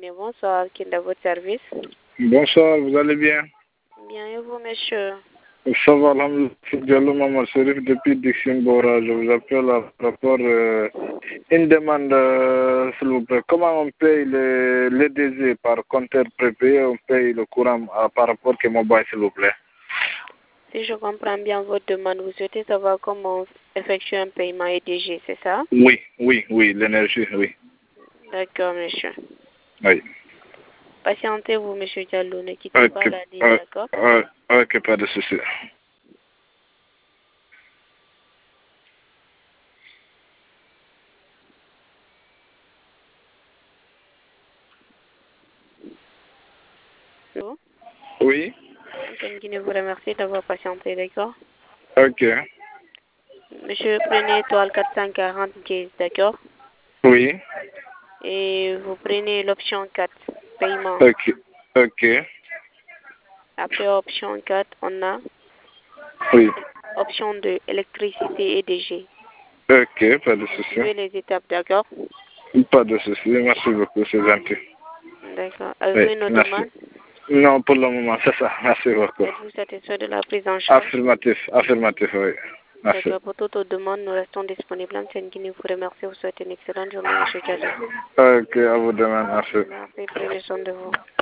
Guinée, bonsoir. Qui est à votre service? Bonsoir, vous allez bien? Bien, et vous, monsieur? Ça va, alhamdoulilah. Diallo Maman Serif depuis Dixon Bora. Je vous appelle à rapport une demande, s'il vous plaît. Comment on paye les DZ par compteur prépayé? On paye le courant par rapport que mobile, s'il vous plaît. Si je comprends bien votre demande, vous souhaitez savoir comment effectuer un paiement EDG, c'est ça? Oui, l'énergie, oui. D'accord, monsieur. Oui. Patientez-vous, monsieur Diallo, ne quittez pas la ligne, d'accord? Ok, pas de souci. Allô? Oui. Guinée vous remercie d'avoir patienté, d'accord? Ok. Monsieur, prenez étoile 440 15, d'accord? Oui. Et vous prenez l'option 4, paiement. Ok. Après option 4, on a Oui. option 2, électricité EDG. Ok, pas de souci. Suivez les étapes, d'accord? Pas de souci. Merci beaucoup, c'est gentil. D'accord. Avez-vous une autre demande? Non, pour le moment, c'est ça. Merci beaucoup. Êtes-vous satisfait de la prise en charge? Affirmatif, oui. Merci. D'accord. Pour toute autre demande, nous restons disponibles. Ancienne Guinée vous remercie. Vous souhaite une excellente journée, monsieur Diallo. Ok, à vous demain. Merci. Merci. Prenez soin de vous.